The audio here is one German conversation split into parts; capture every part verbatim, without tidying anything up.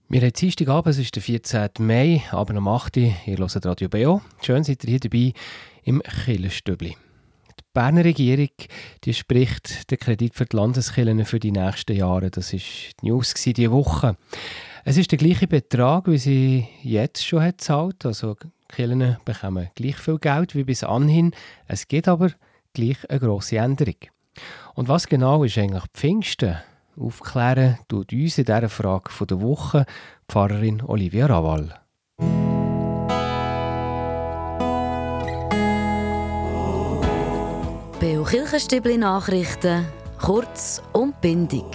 Wir haben Dienstagabend, es ist der vierzehnten Mai, aber am acht Uhr, ihr hört Radio B O. Schön seid ihr hier dabei im Kirchenstübli. Die Berner Regierung die spricht den Kredit für die Landeskirchen für die nächsten Jahre. Das war die News diese Woche. Es ist der gleiche Betrag, wie sie jetzt schon hat gezahlt. Also die Kirchen bekommen gleich viel Geld wie bis anhin. Es gibt aber gleich eine grosse Änderung. Und was genau ist eigentlich Pfingsten? Aufklären tut uns in dieser Frage von der Woche Pfarrerin Olivia Rawal. B O Kirchenstübli Nachrichten, kurz und bindig.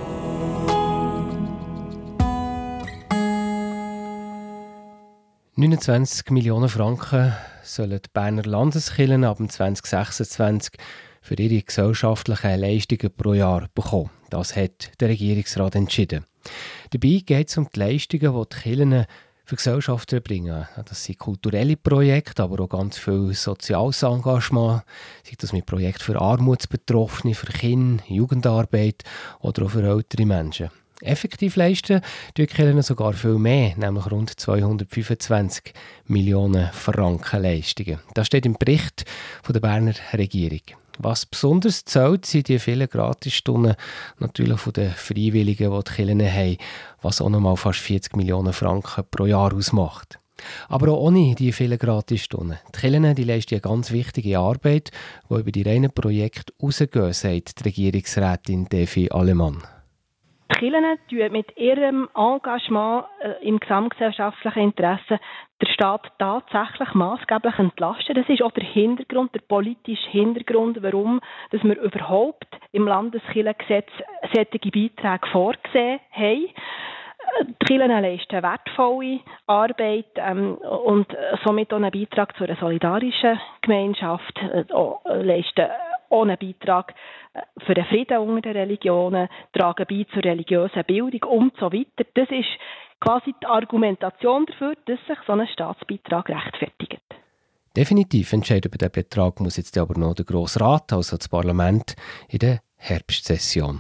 neunundzwanzig Millionen Franken sollen die Berner Landeskirchen ab zwanzig sechsundzwanzig für ihre gesellschaftlichen Leistungen pro Jahr bekommen. Das hat der Regierungsrat entschieden. Dabei geht es um die Leistungen, die die Kirchen für Gesellschaft erbringen. Das sind kulturelle Projekte, aber auch ganz viel soziales Engagement, sei das mit Projekten für Armutsbetroffene, für Kinder, Jugendarbeit oder auch für ältere Menschen. Effektiv leisten die Kirchen sogar viel mehr, nämlich rund zweihundertfünfundzwanzig Millionen Franken Leistungen. Das steht im Bericht von der Berner Regierung. Was besonders zählt, sind die vielen Gratisstunden natürlich von den Freiwilligen, die die Kirchen haben, was auch nochmal fast vierzig Millionen Franken pro Jahr ausmacht. Aber auch ohne die vielen Gratisstunden. Die Kirchen die leisten eine ganz wichtige Arbeit, die über die reinen Projekte rausgehen, sagt die Regierungsrätin Devi Alemann. Die Kirchen tun mit ihrem Engagement äh, im gesamtgesellschaftlichen Interesse den Staat tatsächlich maßgeblich entlasten. Das ist auch der Hintergrund, der politische Hintergrund, warum dass wir überhaupt im Landeskirchengesetz solche Beiträge vorgesehen haben. Die Kirchen leisten wertvolle Arbeit ähm, und somit auch einen Beitrag zu einer solidarischen Gemeinschaft, äh, leisten auch einen Beitrag für den Frieden unter den Religionen, tragen bei zur religiösen Bildung und so weiter. Das ist quasi die Argumentation dafür, dass sich so ein Staatsbeitrag rechtfertigt. Definitiv entscheiden über diesen Betrag muss jetzt aber noch der Grosse Rat, also das Parlament, in der Herbstsession.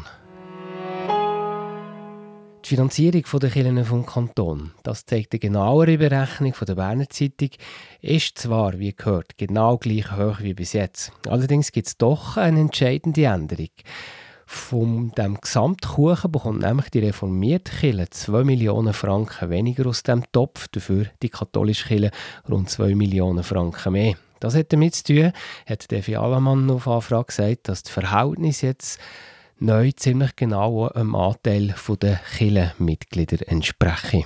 Die Finanzierung der Kirchen vom Kanton, das zeigt eine genauere Berechnung von der Berner Zeitung, ist zwar, wie gehört, genau gleich hoch wie bis jetzt. Allerdings gibt es doch eine entscheidende Änderung. Von dem Gesamtkuchen bekommt nämlich die reformierte Kirche zwei Millionen Franken weniger aus dem Topf, dafür die katholische Kirche rund zwei Millionen Franken mehr. Das hat damit zu tun, hat Devi Alemann auf Anfrage gesagt, dass das Verhältnis jetzt neu ziemlich genau einem Anteil der Kirchenmitglieder entsprechen.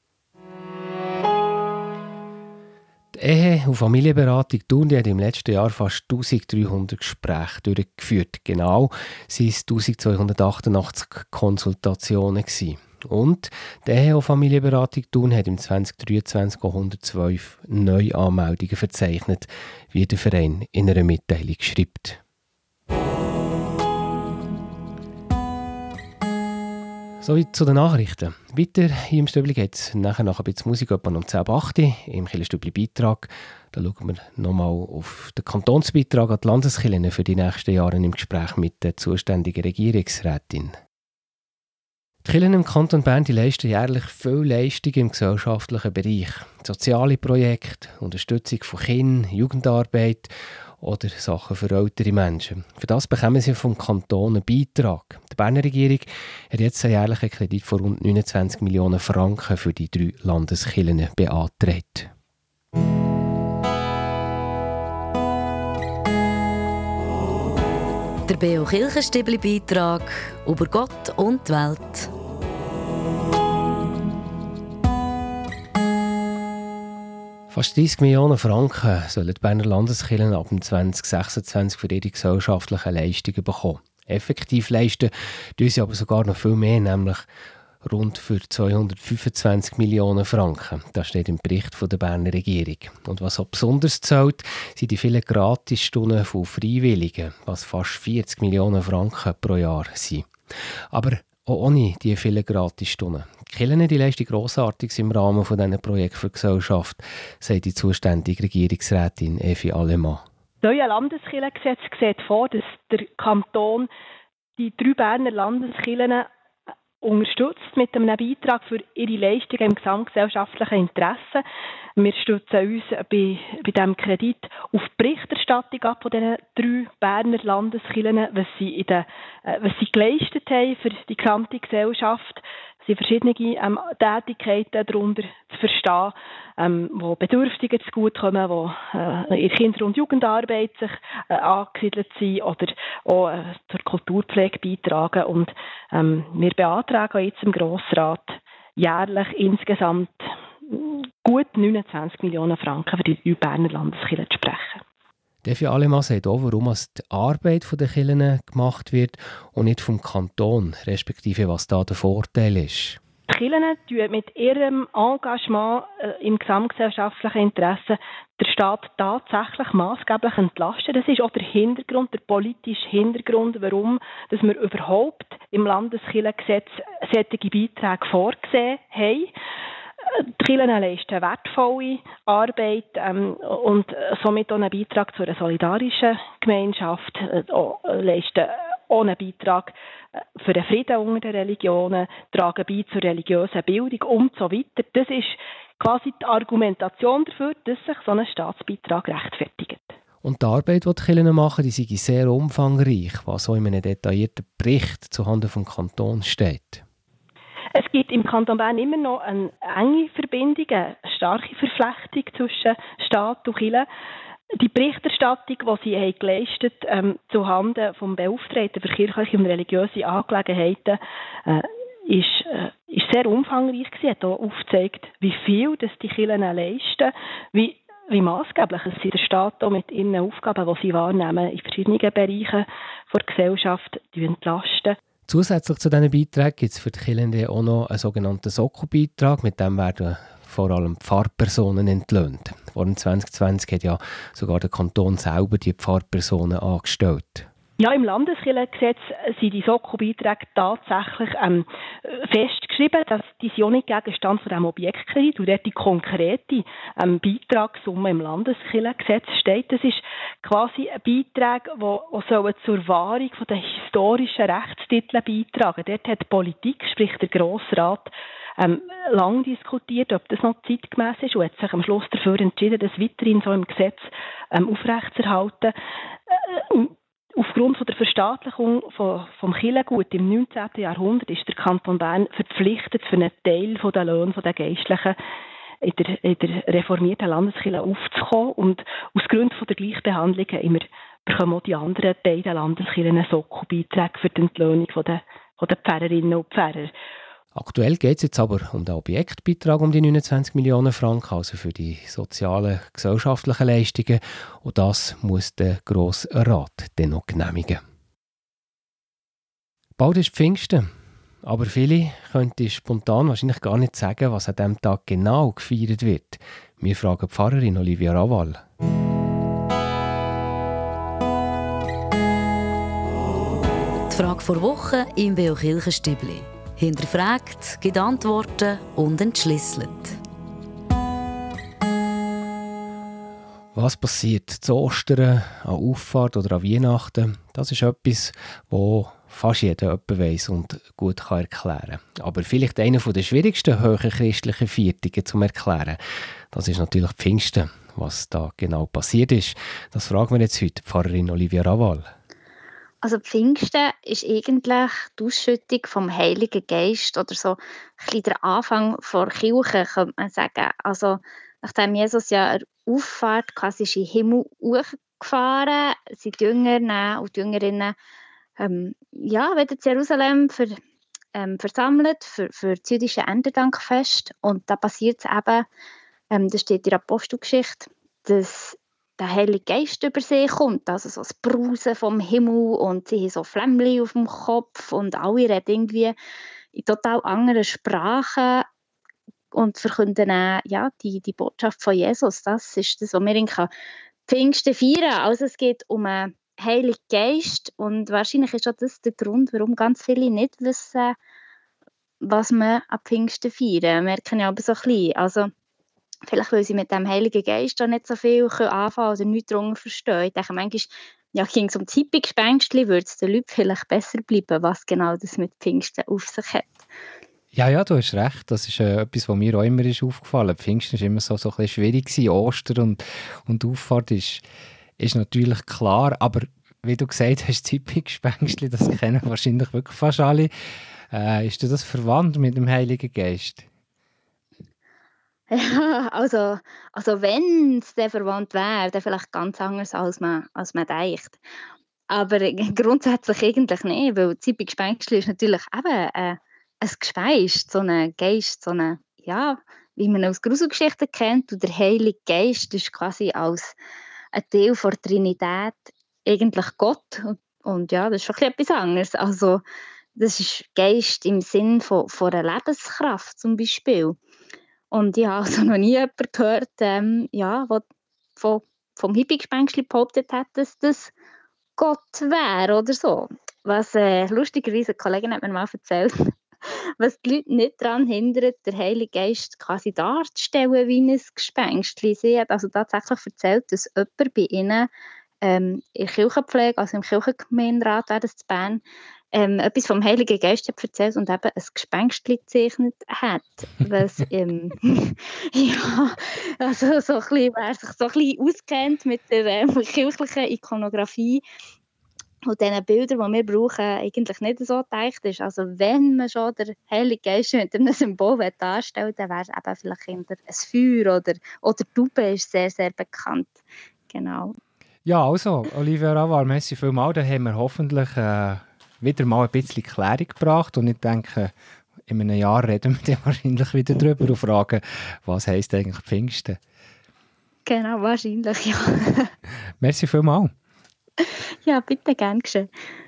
Die Ehe- und Familienberatung Thun die hat im letzten Jahr fast eintausenddreihundert Gespräche durchgeführt. Genau waren es eintausendzweihundertachtundachtzig Konsultationen gewesen. Und die Ehe- und Familienberatung Thun hat im zwanzig dreiundzwanzig hundertzwölf Neuanmeldungen verzeichnet, wie der Verein in einer Mitteilung schreibt. Soweit zu den Nachrichten. Weiter hier im Stübli geht es nachher noch ein bisschen Musik etwa um zehn Uhr acht Uhr im Kirchenstübli-Beitrag. Da schauen wir nochmal auf den Kantonsbeitrag an die Landeskirchen für die nächsten Jahre im Gespräch mit der zuständigen Regierungsrätin. Die Kirchen im Kanton Bern die leisten jährlich viele Leistungen im gesellschaftlichen Bereich. Soziale Projekte, Unterstützung von Kindern, Jugendarbeit oder Sachen für ältere Menschen. Für das bekommen sie vom Kanton einen Beitrag. Die Berner Regierung hat jetzt einen jährlichen Kredit von rund neunundzwanzig Millionen Franken für die drei Landeskirchen beantragt. Der B O Kirchenstübli-Beitrag über Gott und die Welt. Fast dreissig Millionen Franken sollen die Berner Landeskirchen ab zwanzig sechsundzwanzig für ihre gesellschaftlichen Leistungen bekommen. Effektiv leisten tun sie aber sogar noch viel mehr, nämlich rund für zweihundertfünfundzwanzig Millionen Franken. Das steht im Bericht von der Berner Regierung. Und was auch besonders zählt, sind die vielen Gratisstunden von Freiwilligen, was fast vierzig Millionen Franken pro Jahr sind. Aber auch ohne diese vielen Gratisstunden. Die Kirchen die leisten Grossartiges im Rahmen von diesen Projekten für die Gesellschaft, sagt die zuständige Regierungsrätin Evi Alemann. Das neue Landeskirchengesetz sieht vor, dass der Kanton die drei Berner Landeskirchen unterstützt mit einem Beitrag für ihre Leistungen im gesamtgesellschaftlichen Interesse. Wir stützen uns bei, bei diesem Kredit auf die Berichterstattung ab von diesen drei Berner Landeskirchen, was sie, in den, äh, was sie geleistet haben für die gesamte Gesellschaft. Es sind verschiedene ähm, Tätigkeiten darunter zu verstehen, ähm, wo Bedürftige zugutekommen, wo äh, in Kinder- und Jugendarbeit sich äh, angesiedelt sind oder auch äh, zur Kulturpflege beitragen. Und ähm, wir beantragen jetzt im Grossrat jährlich insgesamt gut neunundzwanzig Millionen Franken für die drei Berner Landeskirchen zu sprechen. Defi Alemann sagt auch, warum die Arbeit der Kirchen gemacht wird und nicht vom Kanton, respektive was da der Vorteil ist. Die Kirchen tun mit ihrem Engagement äh, im gesamtgesellschaftlichen Interesse den Staat tatsächlich maßgeblich entlasten. Das ist auch der Hintergrund, der politische Hintergrund, warum dass wir überhaupt im Landeskirchengesetz solche Beiträge vorgesehen haben. Die Kirchen leisten wertvolle Arbeit ähm, und somit auch einen Beitrag zu einer solidarischen Gemeinschaft, äh, leisten auch einen Beitrag für den Frieden unter den Religionen, tragen bei zur religiösen Bildung und so weiter. Das ist quasi die Argumentation dafür, dass sich so ein Staatsbeitrag rechtfertigt. Und die Arbeit, die die Kirchen machen, die sei sehr umfangreich, was auch in einem detaillierten Bericht zuhanden des Kantons steht. Es gibt im Kanton Bern immer noch eine enge Verbindung, eine starke Verflechtung zwischen Staat und Kirche. Die Berichterstattung, die sie haben geleistet ähm, zuhanden des Beauftragten für kirchliche und religiöse Angelegenheiten, äh, ist, äh, ist sehr umfangreich gewesen. Hat auch aufgezeigt, wie viel das die Kirchen leisten, wie wie maßgeblich es der Staat auch mit ihren Aufgaben, die sie wahrnehmen, in verschiedenen Bereichen der Gesellschaft entlasten. Zusätzlich zu diesen Beiträgen gibt es für die Kirchen auch noch einen sogenannten Soko-Beitrag. Mit dem werden vor allem Pfarrpersonen entlöhnt. Vor dem zwanzig zwanzig hat ja sogar der Kanton selber die Pfarrpersonen angestellt. Ja, im Landeskirchengesetz sind die Soko-Beiträge tatsächlich ähm, festgeschrieben, dass die sind auch nicht Gegenstand von diesem Objektkredit und dort die konkrete ähm, Beitragssumme im Landeskirchengesetz steht. Das ist quasi ein Beitrag, der zur Wahrung von den historischen Rechtstiteln beitragen. Dort hat die Politik, sprich der Grossrat, ähm, lang diskutiert, ob das noch zeitgemäß ist und hat sich am Schluss dafür entschieden, das weiterhin so im Gesetz ähm, aufrechtzuerhalten. Äh, Aufgrund von der Verstaatlichung von, vom Kirchengut im neunzehnten Jahrhundert ist der Kanton Bern verpflichtet, für einen Teil der Löhne der Geistlichen in der, in der reformierten Landeskirche aufzukommen. Und aus Gründen von der Gleichbehandlung immer bekommen auch die anderen beiden Landeskirchen einen Sockelbeitrag für die Entlöhnung von der, von der Pfarrerinnen und Pfarrer. Aktuell geht es jetzt aber um den Objektbeitrag um die neunundzwanzig Millionen Franken, also für die sozialen, gesellschaftlichen Leistungen. Und das muss der Grosse Rat dann noch genehmigen. Bald ist Pfingsten, aber viele könnten spontan wahrscheinlich gar nicht sagen, was an diesem Tag genau gefeiert wird. Wir fragen die Pfarrerin Olivia Rawal. Die Frage vor Woche im Beo Kirchenstübli. Hinterfragt, gibt Antworten und entschlüsselt. Was passiert zu Ostern, an Auffahrt oder an Weihnachten? Das ist etwas, das fast jeder jemand weiss und gut erklären kann. Aber vielleicht einer der schwierigsten hohen christlichen Feiertage zu erklären, das ist natürlich Pfingsten. Was da genau passiert ist, das fragen wir jetzt heute Pfarrerin Olivia Rawal. Also Pfingsten ist eigentlich die Ausschüttung vom Heiligen Geist oder so ein bisschen der Anfang der Kirche, könnte man sagen. Also nachdem Jesus ja eine Auffahrt quasi in den Himmel hochgefahren, sind die Jünger und die Jüngerinnen ähm, ja, wieder in Jerusalem für, ähm, versammelt für, für das jüdische Erntedankfest. Und da passiert es eben, ähm, das steht in der Apostelgeschichte, dass der Heilige Geist über sie kommt, also so das Brausen vom Himmel und sie haben so Flämmchen auf dem Kopf und alle reden irgendwie in total anderen Sprachen und verkünden dann, ja, die, die Botschaft von Jesus. Das ist das, was wir in Pfingsten feiern. Also es geht um einen Heiligen Geist und wahrscheinlich ist auch das der Grund, warum ganz viele nicht wissen, was wir an Pfingsten feiern. Wir merken ja aber so ein bisschen, also vielleicht, weil sie mit dem Heiligen Geist auch nicht so viel anfangen oder nichts darunter verstehen. Ich denke, manchmal ja, ging es um das Hippie-Gespenstchen, würde es den Leuten vielleicht besser bleiben, was genau das mit Pfingsten auf sich hat. Ja, ja, du hast recht. Das ist äh, etwas, was mir auch immer ist aufgefallen. Pfingsten war immer so, so ein bisschen schwierig gewesen. Ostern und, und Auffahrt ist, ist natürlich klar, aber wie du gesagt hast, Zippig-Gespenstli, das kennen wahrscheinlich wirklich fast alle. Äh, ist das verwandt mit dem Heiligen Geist? Ja, also, also wenn es dann verwandt wäre, dann vielleicht ganz anders, als man, als man denkt. Aber äh, grundsätzlich eigentlich nicht, weil Zippig-Gespenstli ist natürlich eben äh, ein Gespenst, so ein Geist, so eine, ja, wie man aus Gruselgeschichten kennt. Und der Heilige Geist ist quasi als ein Teil der Trinität eigentlich Gott. Und, und ja, das ist schon etwas anderes. Also, das ist Geist im Sinn von, von einer Lebenskraft zum Beispiel. Und ich habe also noch nie jemanden gehört, ähm, ja, der von, vom Hippie-Gespenstli behauptet hat, dass das Gott wäre oder so. Was äh, lustigerweise eine Kollegin hat mir mal erzählt, was die Leute nicht daran hindert, den Heiligen Geist quasi darzustellen wie ein Gespenstli. Sie hat also tatsächlich erzählt, dass jemand bei ihnen ähm, in der Kirchenpflege, also im Kirchengemeinderat wäre das in Bern, ähm, etwas vom Heiligen Geist hat erzählt und eben ein Gespenstli gezeichnet hat. Was, ähm, ja, also so ein bisschen, wer sich so ein bisschen auskennt mit der ähm, kirchlichen Ikonografie und diesen Bildern, die wir brauchen, eigentlich nicht so gedacht ist. Also wenn man schon den Heiligen Geist mit einem Symbol darstellen will, dann wäre es eben vielleicht ein Feuer oder, oder die Taube ist sehr, sehr bekannt. Genau. Ja, also, Olivia Raval, merci vielmals. Da haben wir hoffentlich äh, wieder mal ein bisschen Klärung gebracht und ich denke, in einem Jahr reden wir dann wahrscheinlich wieder drüber und fragen, was heisst eigentlich Pfingsten? Genau, wahrscheinlich, ja. Merci vielmals. Ja, bitte, gern geschehen.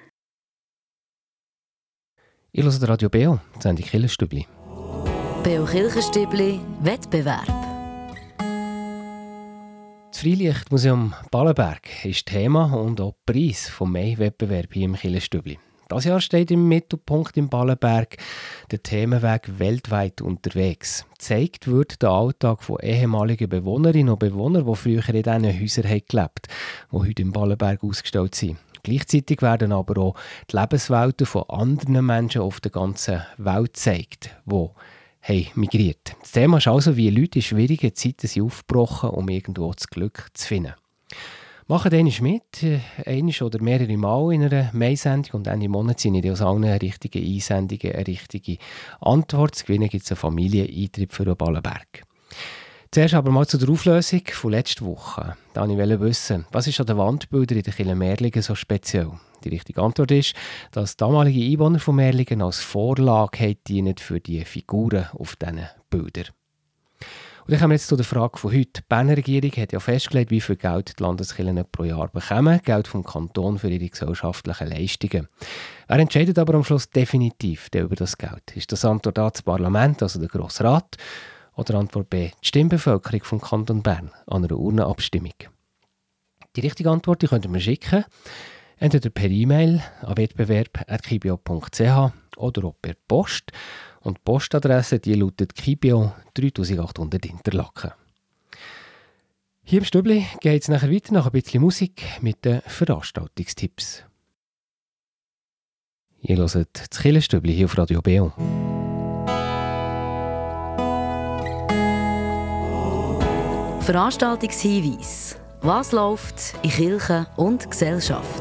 Ich höre Radio Beo, die Sendung Kirchenstübli. Beo Kirchenstübli Wettbewerb. Das Freilichtmuseum Ballenberg ist Thema und auch Preis vom Mai-Wettbewerb hier im Kirchenstübli. Das Jahr steht im Mittelpunkt im Ballenberg der Themenweg «Weltweit unterwegs». Gezeigt wird der Alltag von ehemaligen Bewohnerinnen und Bewohnern, die früher in diesen Häusern gelebt haben, die heute im Ballenberg ausgestellt sind. Gleichzeitig werden aber auch die Lebenswelten von anderen Menschen auf der ganzen Welt gezeigt, die haben migriert. Das Thema ist also, wie Leute in schwierigen Zeiten sind aufgebrochen, um irgendwo das Glück zu finden. Machen einmal mit, einmal oder mehrere Mal in einer Mai-Sendung und Ende Monat sind aus allen richtigen Einsendungen eine richtige Antwort. Zu gewinnen gibt es einen Familieneintritt für den Ballenberg. Zuerst aber mal zu der Auflösung von letzter Woche. Da wollte ich wissen, was ist an den Wandbildern in der Kirche Merlingen so speziell? Die richtige Antwort ist, dass damalige Einwohner von Merlingen als Vorlage dienen für die Figuren auf diesen Bildern. Und dann kommen wir jetzt zu der Frage von heute. Die Berner Regierung hat ja festgelegt, wie viel Geld die Landeskirchen pro Jahr bekommen. Geld vom Kanton für ihre gesellschaftlichen Leistungen. Wer entscheidet aber am Schluss definitiv über das Geld? Ist das Antwort A das Parlament, also der Grosse Rat? Oder Antwort B die Stimmbevölkerung vom Kanton Bern an einer Urnenabstimmung? Die richtige Antwort die könnt ihr mir schicken. Entweder per E-Mail an wettbewerb punkt kibio punkt c h oder auch per Post. Und die Postadresse die lautet Kibio dreitausendachthundert Interlaken. Hier im Stübli geht es nachher weiter nach ein bisschen Musik mit den Veranstaltungstipps. Ihr hört das Kirchenstübli hier auf Radio Beo. Veranstaltungshinweis. Was läuft in Kirche und Gesellschaft?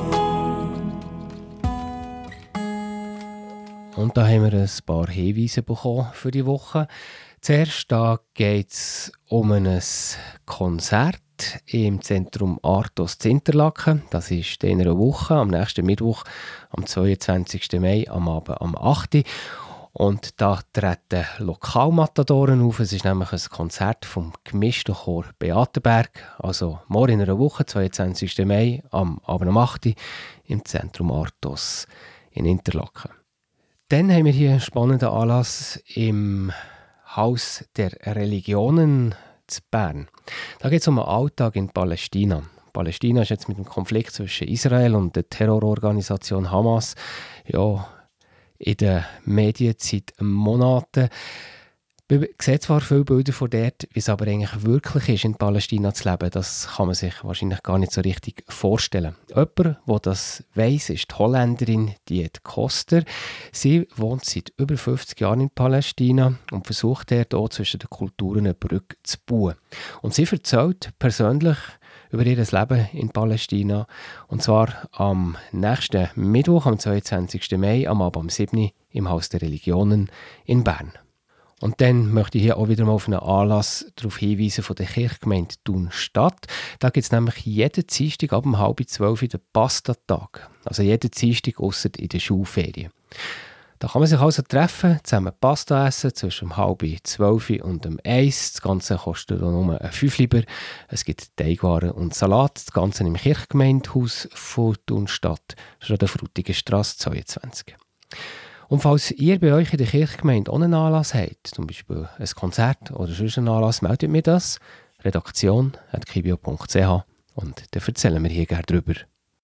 Und da haben wir ein paar Hinweise bekommen für die Woche. Zuerst geht es um ein Konzert im Zentrum Artos in Interlaken. Das ist in einer Woche, am nächsten Mittwoch, am zweiundzwanzigsten Mai, am Abend am achten Und da treten Lokalmatadoren auf. Es ist nämlich ein Konzert vom gemischten Chor Beatenberg. Also morgen in einer Woche, zweiundzwanzigsten Mai, am Abend am achten im Zentrum Artos in Interlaken. Dann haben wir hier einen spannenden Anlass im Haus der Religionen zu Bern. Da geht es um den Alltag in Palästina. Palästina ist jetzt mit dem Konflikt zwischen Israel und der Terrororganisation Hamas ja, in den Medien seit Monaten Man sieht zwar viele Bilder von dort, wie es aber eigentlich wirklich ist, in Palästina zu leben, das kann man sich wahrscheinlich gar nicht so richtig vorstellen. Jemand, der das weiss, ist die Holländerin Diet Koster. Sie wohnt seit über fünfzig Jahren in Palästina und versucht dort auch zwischen den Kulturen eine Brücke zu bauen. Und sie erzählt persönlich über ihr Leben in Palästina. Und zwar am nächsten Mittwoch, am zweiundzwanzigsten Mai, am Abend um sieben Uhr im Haus der Religionen in Bern. Und dann möchte ich hier auch wieder mal auf einen Anlass darauf hinweisen von der Kirchgemeinde Thun-Stadt. Da gibt es nämlich jeden Dienstag ab um halb zwölf den Pastatag. Also jeden Dienstag ausser in der Schulferien. Da kann man sich also treffen, zusammen Pasta essen, zwischen um halb zwölf und um eins. Das Ganze kostet nur ein fünf Lieber. Es gibt Teigwaren und Salat. Das Ganze im Kirchgemeindehaus von Thun-Stadt. Das ist an der Frutigenstrasse zweiundzwanzig. Und falls ihr bei euch in der Kirchgemeinde auch einen Anlass habt, zum Beispiel ein Konzert oder sonst einen Anlass, meldet mir das. redaktion at kibio punkt c h und dann erzählen wir hier gerne drüber.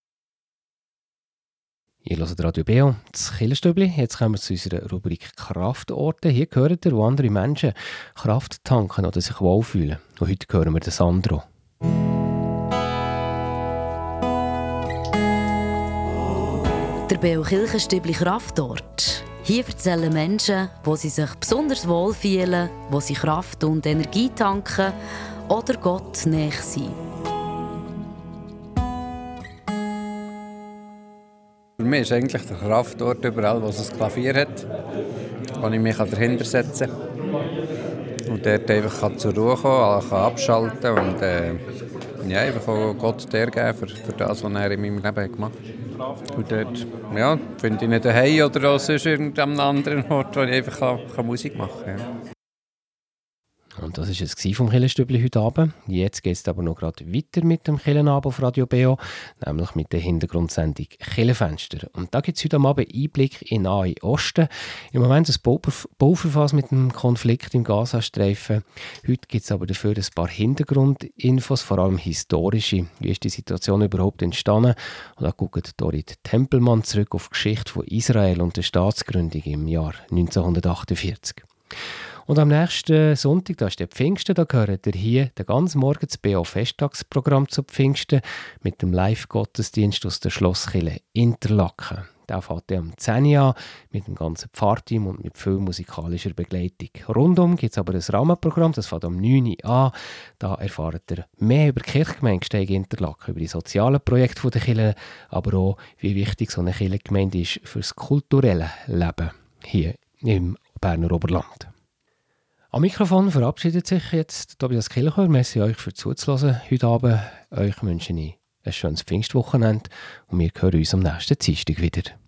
Ihr hört Radio B O, das Kirchenstübli. Jetzt kommen wir zu unserer Rubrik Kraftorte. Hier hört ihr, wo andere Menschen Kraft tanken oder sich wohlfühlen. Und heute hören wir den Sandro. Der B O Kirchenstübli Kraftort. Hier erzählen Menschen, wo sie sich besonders wohlfühlen, wo sie Kraft und Energie tanken oder Gott näher sind. Für mich ist eigentlich der Kraftort überall, wo es ein Klavier hat, wo ich mich dahinter setzen kann und dort einfach zur Ruhe kommen kann, abschalten und äh, ja, einfach auch Gott der geben für, für das, was er in meinem Leben gemacht hat. Und dort ja, finde ich nicht daheim oder auch sonst irgendeinem anderen Ort, wo ich einfach kann, kann Musik machen kann. Ja. Und das war es vom Kirchenstübli heute Abend. Jetzt geht es aber noch gerade weiter mit dem Kirchenabend auf Radio B O, nämlich mit der Hintergrundsendung Kirchenfenster. Und da gibt es heute Abend Einblick in Nahe Osten. Im Moment ein Bauverfahren mit dem Konflikt im Gazastreifen. Heute gibt es aber dafür ein paar Hintergrundinfos, vor allem historische. Wie ist die Situation überhaupt entstanden? Und da guckt Dorit Tempelmann zurück auf die Geschichte von Israel und der Staatsgründung im Jahr neunzehnhundertachtundvierzig. Und am nächsten Sonntag, da ist der Pfingsten, da gehört ihr hier den ganzen Morgen das B O-Festtagsprogramm zu Pfingsten mit dem Live-Gottesdienst aus der Schlosskirche Interlaken. Der fängt um zehn Uhr an mit dem ganzen Pfarrteam und mit viel musikalischer Begleitung. Rundum gibt es aber ein Rahmenprogramm, das fängt um neun Uhr an. Da erfahrt ihr mehr über die Kirchgemeinde Gsteig Interlaken, über die sozialen Projekte der Kirche, aber auch, wie wichtig so eine Kirchengemeinde ist für das kulturelle Leben hier im Berner Oberland. Am Mikrofon verabschiedet sich jetzt Tobias Kilchor. Merci euch für zuzuhören heute Abend. Euch wünsche ich ein schönes Pfingstwochenende und wir hören uns am nächsten Dienstag wieder.